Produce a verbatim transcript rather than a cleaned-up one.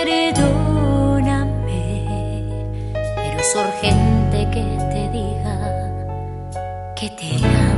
Perdóname, pero es urgente que te diga que te amo.